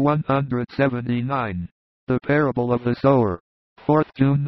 179. The Parable of the Sower. 4th June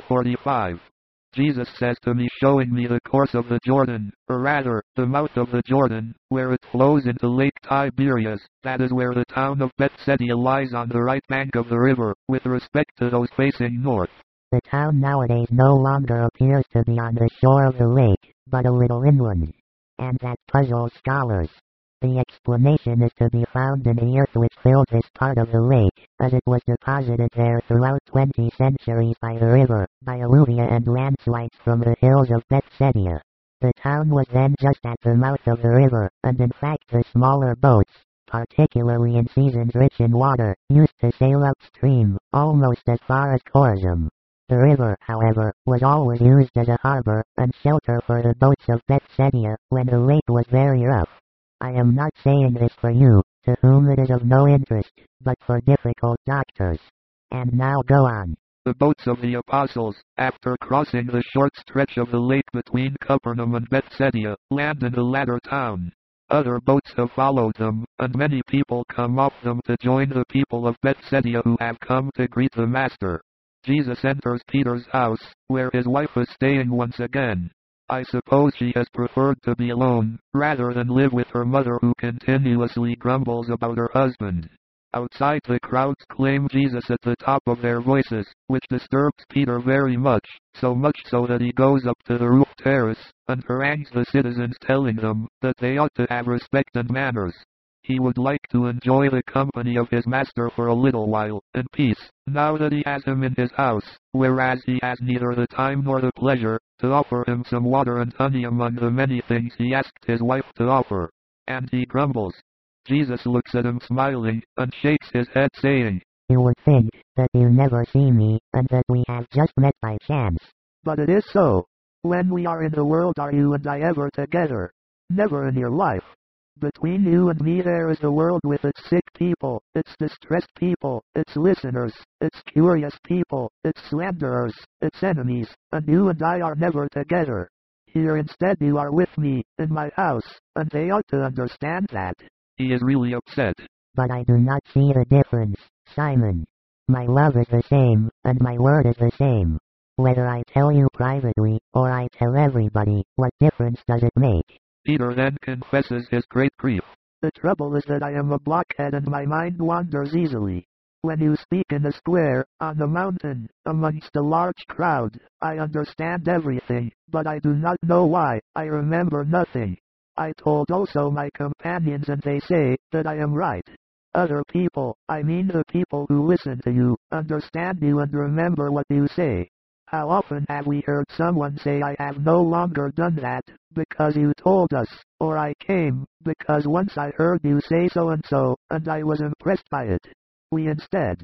1945. Jesus says to me, showing me the course of the Jordan, or rather, the mouth of the Jordan, where it flows into Lake Tiberias, that is where the town of Bethsaida lies on the right bank of the river, with respect to those facing north. The town nowadays no longer appears to be on the shore of the lake, but a little inland. And that puzzles scholars. The explanation is to be found in the earth which filled this part of the lake, as it was deposited there throughout 20 centuries by the river, by alluvia and landslides from the hills of Bethsaida. The town was then just at the mouth of the river, and in fact the smaller boats, particularly in seasons rich in water, used to sail upstream, almost as far as Chorazin. The river, however, was always used as a harbor and shelter for the boats of Bethsaida when the lake was very rough. I am not saying this for you, to whom it is of no interest, but for difficult doctors. And now go on. The boats of the apostles, after crossing the short stretch of the lake between Capernaum and Bethsaida, land in the latter town. Other boats have followed them, and many people come off them to join the people of Bethsaida who have come to greet the Master. Jesus enters Peter's house, where his wife is staying once again. I suppose she has preferred to be alone, rather than live with her mother who continuously grumbles about her husband. Outside, the crowds claim Jesus at the top of their voices, which disturbs Peter very much, so much so that he goes up to the roof terrace, and harangues the citizens, telling them that they ought to have respect and manners. He would like to enjoy the company of his master for a little while, in peace, now that he has him in his house, whereas he has neither the time nor the pleasure to offer him some water and honey among the many things he asked his wife to offer. And he grumbles. Jesus looks at him smiling, and shakes his head saying, You would think that you never see me, and that we have just met by chance. But it is so. When we are in the world, are you and I ever together? Never in your life. Between you and me there is the world with its sick people, its distressed people, its listeners, its curious people, its slanderers, its enemies, and you and I are never together. Here instead you are with me, in my house, and they ought to understand that. He is really upset. But I do not see the difference, Simon. My love is the same, and my word is the same. Whether I tell you privately, or I tell everybody, what difference does it make? Peter then confesses his great grief. The trouble is that I am a blockhead and my mind wanders easily. When you speak in the square, on the mountain, amongst a large crowd, I understand everything, but I do not know why, I remember nothing. I told also my companions and they say that I am right. Other people, I mean the people who listen to you, understand you and remember what you say. How often have we heard someone say, I have no longer done that, because you told us, or I came, because once I heard you say so, and I was impressed by it. We instead,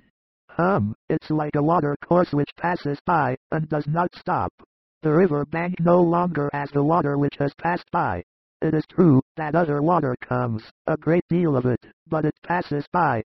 it's like a water course which passes by, and does not stop. The river bank no longer has the water which has passed by. It is true that other water comes, a great deal of it, but it passes by,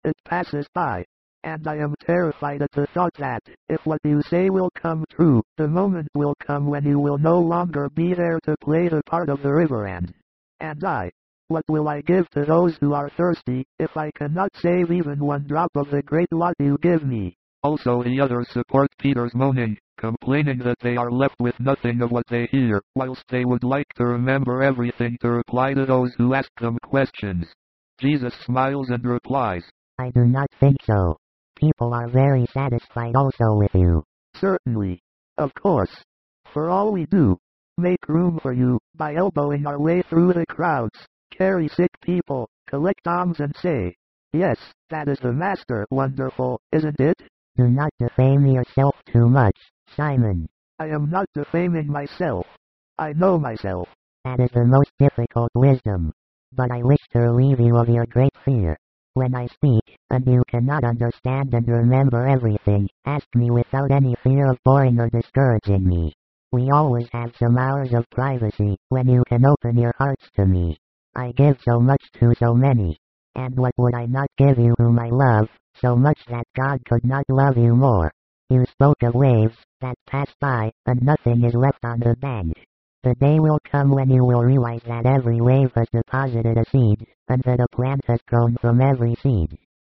and I am terrified at the thought that, if what you say will come true, the moment will come when you will no longer be there to play the part of the river and what will I give to those who are thirsty, if I cannot save even one drop of the great lot you give me? Also the others support Peter's moaning, complaining that they are left with nothing of what they hear, whilst they would like to remember everything to reply to those who ask them questions. Jesus smiles and replies, I do not think so. People are very satisfied also with you. Certainly. Of course. For all we do, make room for you, by elbowing our way through the crowds, carry sick people, collect alms and say, yes, that is the Master. Wonderful, isn't it? Do not defame yourself too much, Simon. I am not defaming myself. I know myself. That is the most difficult wisdom. But I wish to relieve you of your great fear. When I speak, and you cannot understand and remember everything, ask me without any fear of boring or discouraging me. We always have some hours of privacy, when you can open your hearts to me. I give so much to so many. And what would I not give you whom I love, so much that God could not love you more? You spoke of waves that pass by, and nothing is left on the bank. The day will come when you will realize that every wave has deposited a seed, and that a plant has grown from every seed.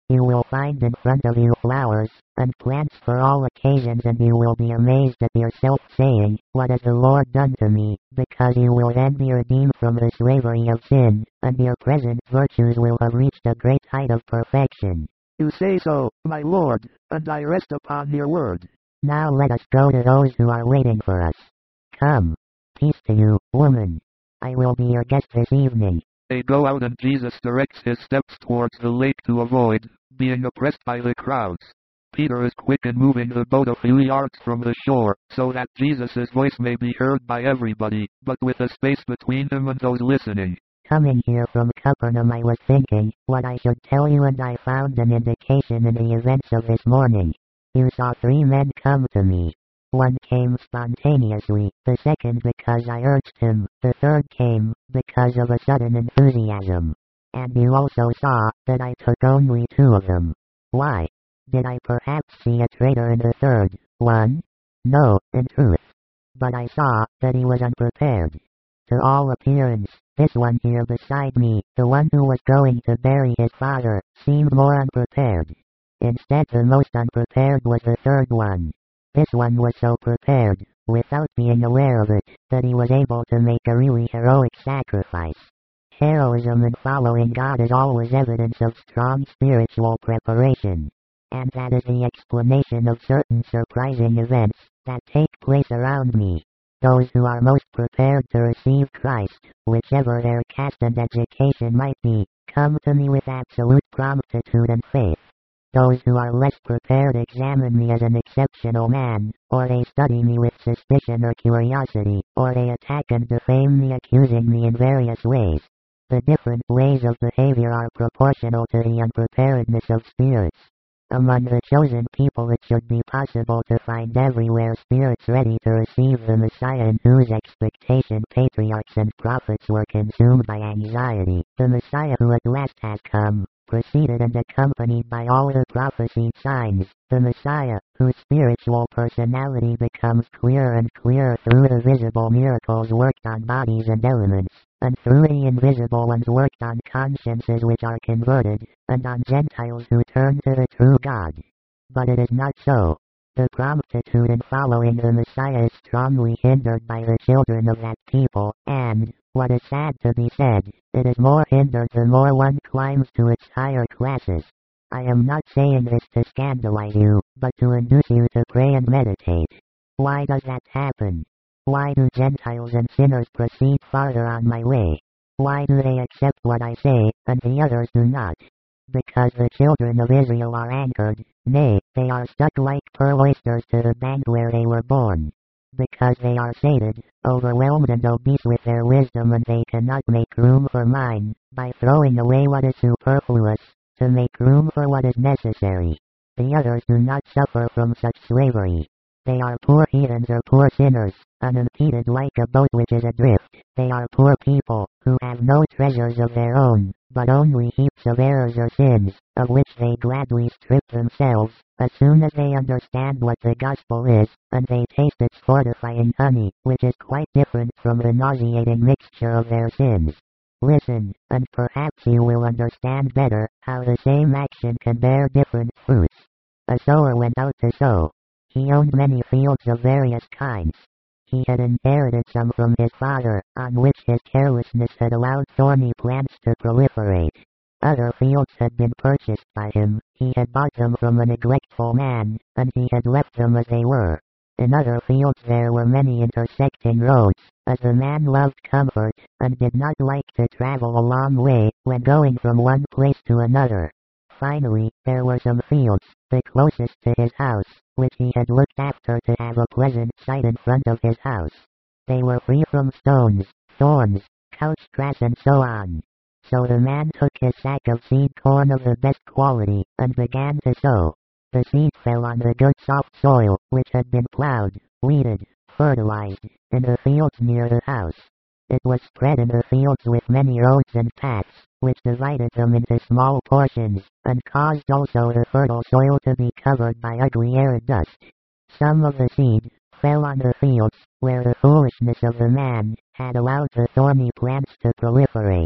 You will find in front of you flowers, and plants for all occasions, and you will be amazed at yourself, saying, "What has the Lord done to me?" Because you will then be redeemed from the slavery of sin, and your present virtues will have reached a great height of perfection. You say so, my Lord, and I rest upon your word. Now let us go to those who are waiting for us. Come. Peace to you, woman. I will be your guest this evening. They go out, and Jesus directs his steps towards the lake to avoid being oppressed by the crowds. Peter is quick in moving the boat a few yards from the shore, so that Jesus' voice may be heard by everybody, but with a space between him and those listening. Coming here from Capernaum, I was thinking what I should tell you, and I found an indication in the events of this morning. You saw 3 men come to me. One came spontaneously, the second because I urged him, the third came because of a sudden enthusiasm. And you also saw that I took only 2 of them. Why? Did I perhaps see a traitor in the third one? No, in truth. But I saw that he was unprepared. To all appearance, this one here beside me, the one who was going to bury his father, seemed more unprepared. Instead, the most unprepared was the third one. This one was so prepared, without being aware of it, that he was able to make a really heroic sacrifice. Heroism in following God is always evidence of strong spiritual preparation. And that is the explanation of certain surprising events that take place around me. Those who are most prepared to receive Christ, whichever their caste and education might be, come to me with absolute promptitude and faith. Those who are less prepared examine me as an exceptional man, or they study me with suspicion or curiosity, or they attack and defame me, accusing me in various ways. The different ways of behavior are proportional to the unpreparedness of spirits. Among the chosen people, it should be possible to find everywhere spirits ready to receive the Messiah, in whose expectation patriarchs and prophets were consumed by anxiety. The Messiah who at last has come, preceded and accompanied by all the prophesied signs. The Messiah, whose spiritual personality becomes clearer and clearer through the visible miracles worked on bodies and elements, and through the invisible ones worked on consciences which are converted, and on Gentiles who turn to the true God. But it is not so. The promptitude in following the Messiah is strongly hindered by the children of that people, and, what is sad to be said, it is more hindered the more one climbs to its higher classes. I am not saying this to scandalize you, but to induce you to pray and meditate. Why does that happen? Why do Gentiles and sinners proceed farther on my way? Why do they accept what I say, and the others do not? Because the children of Israel are anchored, nay, they are stuck like pearl oysters to the bank where they were born. Because they are sated, overwhelmed and obese with their wisdom, and they cannot make room for mine, by throwing away what is superfluous, to make room for what is necessary. The others do not suffer from such slavery. They are poor heathens or poor sinners, unimpeded like a boat which is adrift. They are poor people, who have no treasures of their own, but only heaps of errors or sins, of which they gladly strip themselves, as soon as they understand what the gospel is, and they taste its fortifying honey, which is quite different from the nauseating mixture of their sins. Listen, and perhaps you will understand better how the same action can bear different fruits. A sower went out to sow. He owned many fields of various kinds. He had inherited some from his father, on which his carelessness had allowed thorny plants to proliferate. Other fields had been purchased by him. He had bought them from a neglectful man, and he had left them as they were. In other fields there were many intersecting roads, as the man loved comfort, and did not like to travel a long way, when going from one place to another. Finally, there were some fields, the closest to his house, which he had looked after to have a pleasant sight in front of his house. They were free from stones, thorns, couch grass and so on. So the man took his sack of seed corn of the best quality, and began to sow. The seed fell on the good soft soil, which had been plowed, weeded, fertilized, in the fields near the house. It was spread in the fields with many roads and paths, which divided them into small portions, and caused also the fertile soil to be covered by ugly arid dust. Some of the seed fell on the fields, where the foolishness of the man had allowed the thorny plants to proliferate.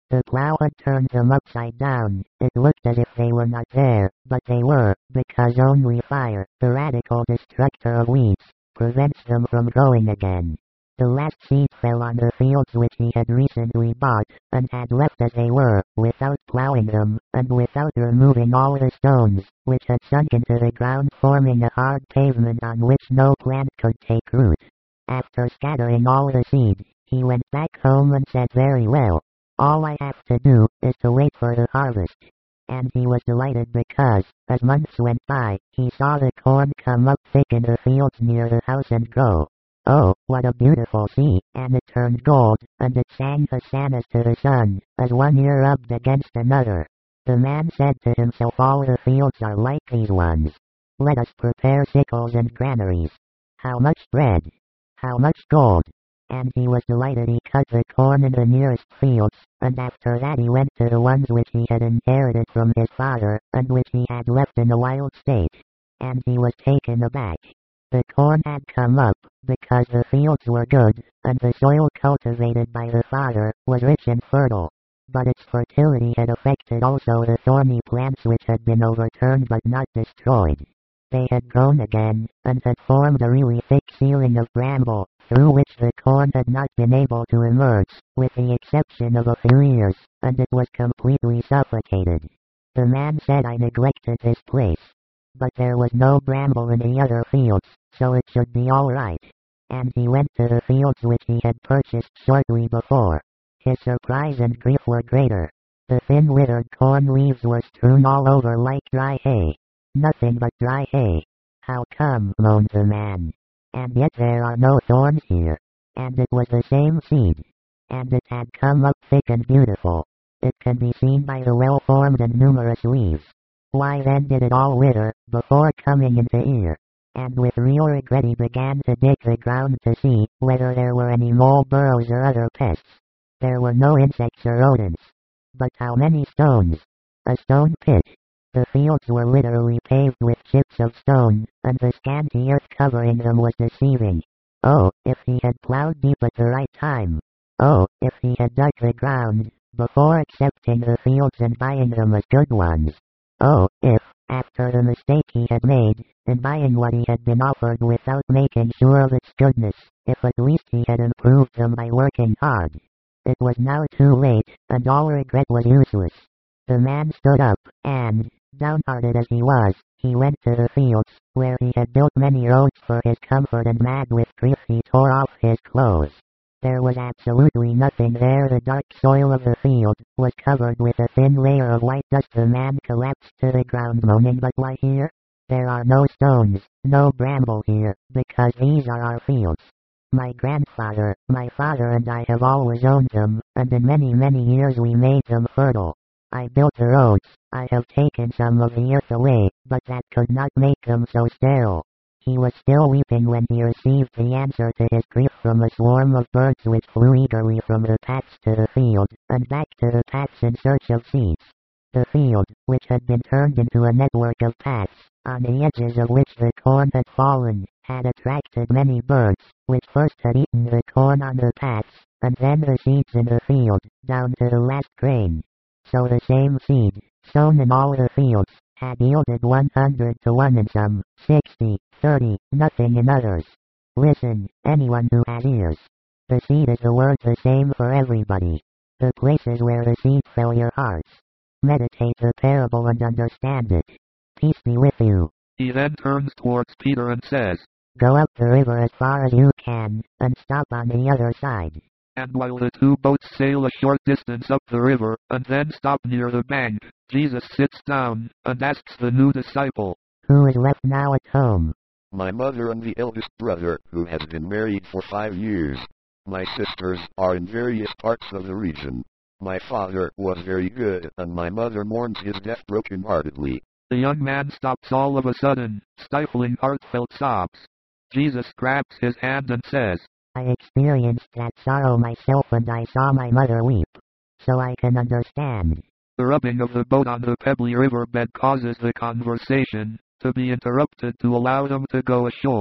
The plow had turned them upside down. It looked as if they were not there, but they were, because only fire, the radical destructor of weeds, prevents them from growing again. The last seed fell on the fields which he had recently bought, and had left as they were, without plowing them, and without removing all the stones, which had sunk into the ground, forming a hard pavement on which no plant could take root. After scattering all the seed, he went back home and said, "Very well. All I have to do is to wait for the harvest." And he was delighted because, as months went by, he saw the corn come up thick in the fields near the house and grow. Oh, what a beautiful sea, and it turned gold, and it sang hosannas to the sun, as one ear rubbed against another. The man said to himself, "All the fields are like these ones. Let us prepare sickles and granaries. How much bread! How much gold!" And he was delighted. He cut the corn in the nearest fields, and after that he went to the ones which he had inherited from his father, and which he had left in a wild state. And he was taken aback. The corn had come up, because the fields were good, and the soil cultivated by the father was rich and fertile. But its fertility had affected also the thorny plants which had been overturned but not destroyed. They had grown again, and had formed a really thick ceiling of bramble, through which the corn had not been able to emerge, with the exception of a few ears, and it was completely suffocated. The man said, "I neglected this place. But there was no bramble in the other fields, so it should be all right." And he went to the fields which he had purchased shortly before. His surprise and grief were greater. The thin withered corn leaves were strewn all over like dry hay. Nothing but dry hay. "How come?" moaned the man. "And yet there are no thorns here." And it was the same seed. And it had come up thick and beautiful. It can be seen by the well-formed and numerous leaves. Why then did it all wither, before coming into ear? And with real regret he began to dig the ground to see whether there were any mole burrows or other pests. There were no insects or rodents. But how many stones! A stone pit. The fields were literally paved with chips of stone, and the scanty earth covering them was deceiving. Oh, if he had plowed deep at the right time! Oh, if he had dug the ground, before accepting the fields and buying them as good ones! Oh, if, after the mistake he had made, in buying what he had been offered without making sure of its goodness, if at least he had improved them by working hard. It was now too late, and all regret was useless. The man stood up, and, downhearted as he was, he went to the fields, where he had built many roads for his comfort, and mad with grief he tore off his clothes. There was absolutely nothing there. The dark soil of the field was covered with a thin layer of white dust. The man collapsed to the ground moaning, "But why here? There are no stones, no bramble here, because these are our fields. My grandfather, my father and I have always owned them, and in many, many years we made them fertile. I built the roads, I have taken some of the earth away, but that could not make them so sterile." He was still weeping when he received the answer to his grief from a swarm of birds which flew eagerly from the paths to the field, and back to the paths in search of seeds. The field, which had been turned into a network of paths, on the edges of which the corn had fallen, had attracted many birds, which first had eaten the corn on the paths, and then the seeds in the field, down to the last grain. So the same seed, sown in all the fields, had yielded 100 to 1 in some, 60, 30, nothing in others. Listen, anyone who has ears. The seed is the word, the same for everybody. The places where the seed fell, your hearts. Meditate the parable and understand it. Peace be with you. He then turns towards Peter and says, "Go up the river as far as you can, and stop on the other side." And while the two boats sail a short distance up the river, and then stop near the bank, Jesus sits down, and asks the new disciple, "Who is left now at home?" "My mother and the eldest brother, who has been married for 5 years. My sisters are in various parts of the region. My father was very good, and my mother mourns his death broken-heartedly." The young man stops all of a sudden, stifling heartfelt sobs. Jesus grabs his hand and says, "I experienced that sorrow myself, and I saw my mother weep. So I can understand." The rubbing of the boat on the pebbly riverbed causes the conversation to be interrupted to allow them to go ashore.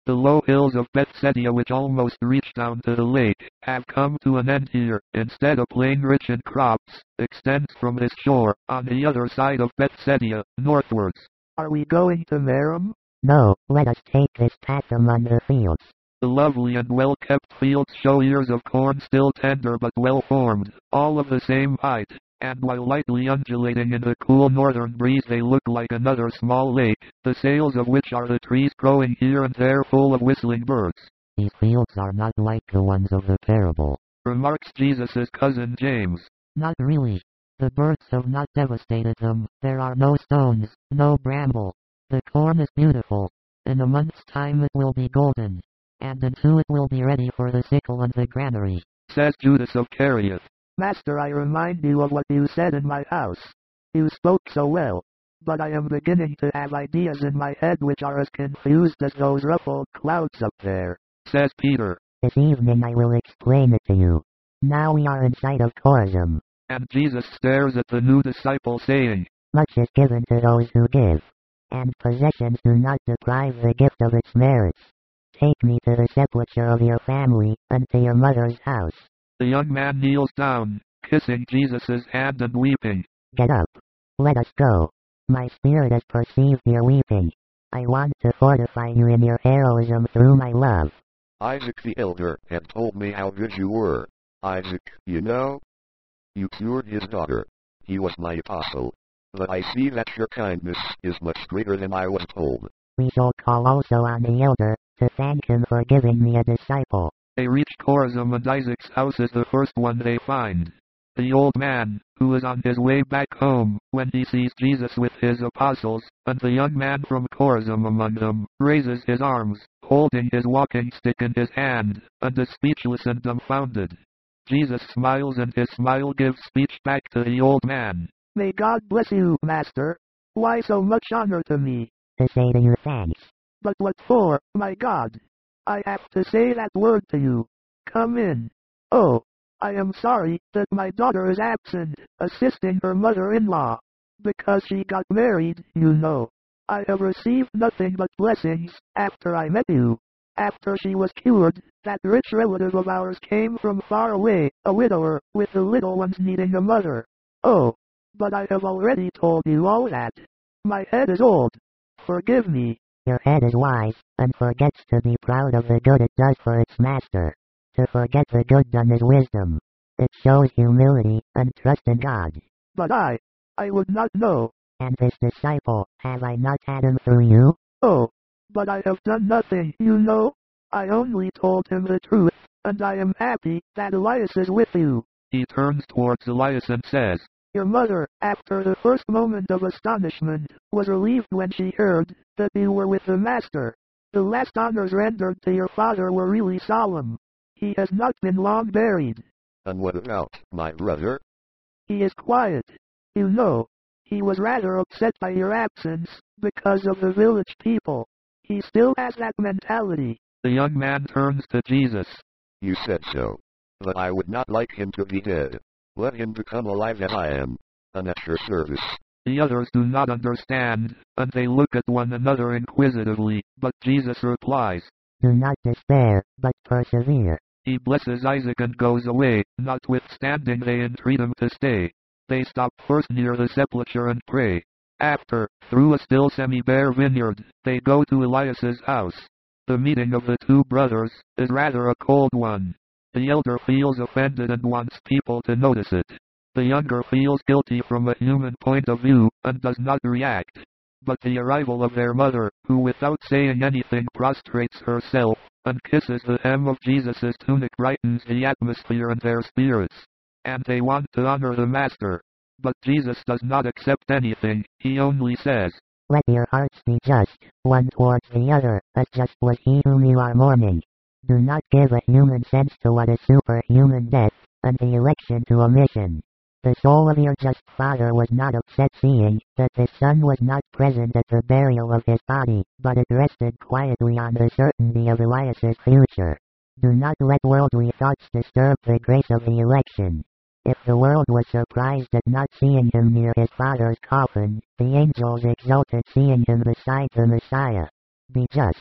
The low hills of Bethsaida, which almost reach down to the lake, have come to an end here. Instead, a plain rich in crops extends from this shore, on the other side of Bethsaida, northwards. Are we going to Merom? No, let us take this path among the fields. The lovely and well-kept fields show ears of corn still tender but well-formed, all of the same height, and while lightly undulating in the cool northern breeze they look like another small lake, the sails of which are the trees growing here and there full of whistling birds. These fields are not like the ones of the parable, remarks Jesus' cousin James. Not really. The birds have not devastated them. There are no stones, no bramble. The corn is beautiful. In a month's time it will be golden, and in 2 it will be ready for the sickle and the granary, says Judas of Cariath. Master, I remind you of what you said in my house. You spoke so well, but I am beginning to have ideas in my head which are as confused as those ruffled clouds up there, says Peter. This evening I will explain it to you. Now we are in sight of Chorazin. And Jesus stares at the new disciple, saying, Much is given to those who give, and possessions do not deprive the gift of its merits. Take me to the sepulchre of your family, and to your mother's house. The young man kneels down, kissing Jesus' hand and weeping. Get up. Let us go. My spirit has perceived your weeping. I want to fortify you in your heroism through my love. Isaac the elder had told me how good you were. Isaac, you know? You cured his daughter. He was my apostle. But I see that your kindness is much greater than I was told. We shall call also on the elder, to thank him for giving me a disciple. They reach Chorazin, and Isaac's house is the first one they find. The old man, who is on his way back home, when he sees Jesus with his apostles, and the young man from Chorazin among them, raises his arms, holding his walking stick in his hand, and is speechless and dumbfounded. Jesus smiles, and his smile gives speech back to the old man. May God bless you, Master. Why so much honor to me? To say to you thanks. But what for, my God? I have to say that word to you. Come in. Oh, I am sorry that my daughter is absent, assisting her mother-in-law. Because she got married, you know. I have received nothing but blessings, after I met you. After she was cured, that rich relative of ours came from far away, a widower, with the little ones needing a mother. Oh, but I have already told you all that. My head is old. Forgive me. Your head is wise, and forgets to be proud of the good it does for its master. To forget the good done is wisdom. It shows humility, and trust in God. But I would not know. And this disciple, have I not had him through you? Oh, but I have done nothing, you know. I only told him the truth, and I am happy that Elias is with you. He turns towards Elias and says, Your mother, after the first moment of astonishment, was relieved when she heard that you were with the Master. The last honors rendered to your father were really solemn. He has not been long buried. And what about my brother? He is quiet. You know, he was rather upset by your absence, because of the village people. He still has that mentality. The young man turns to Jesus. You said so. But I would not like him to be dead. Let him become alive as I am, and at your service. The others do not understand, and they look at one another inquisitively, but Jesus replies, Do not despair, but persevere. He blesses Isaac and goes away, notwithstanding they entreat him to stay. They stop first near the sepulchre and pray. After, through a still semi-bare vineyard, they go to Elias's house. The meeting of the two brothers is rather a cold one. The elder feels offended and wants people to notice it. The younger feels guilty from a human point of view, and does not react. But the arrival of their mother, who without saying anything prostrates herself, and kisses the hem of Jesus' tunic, brightens the atmosphere and their spirits. And they want to honor the Master. But Jesus does not accept anything, he only says, Let your hearts be just, one towards the other, as just was he whom you are mourning. Do not give a human sense to what is superhuman death, and the election to omission. The soul of your just father was not upset seeing that his son was not present at the burial of his body, but it rested quietly on the certainty of Elias's future. Do not let worldly thoughts disturb the grace of the election. If the world was surprised at not seeing him near his father's coffin, the angels exulted seeing him beside the Messiah. Be just.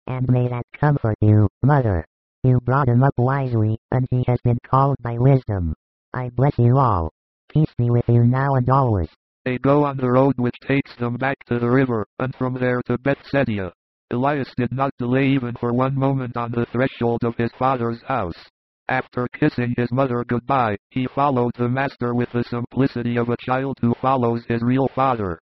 And may that comfort you, mother. You brought him up wisely, and he has been called by wisdom. I bless you all. Peace be with you now and always. They go on the road which takes them back to the river, and from there to Bethsaida. Elias did not delay even for one moment on the threshold of his father's house. After kissing his mother goodbye, he followed the master with the simplicity of a child who follows his real father.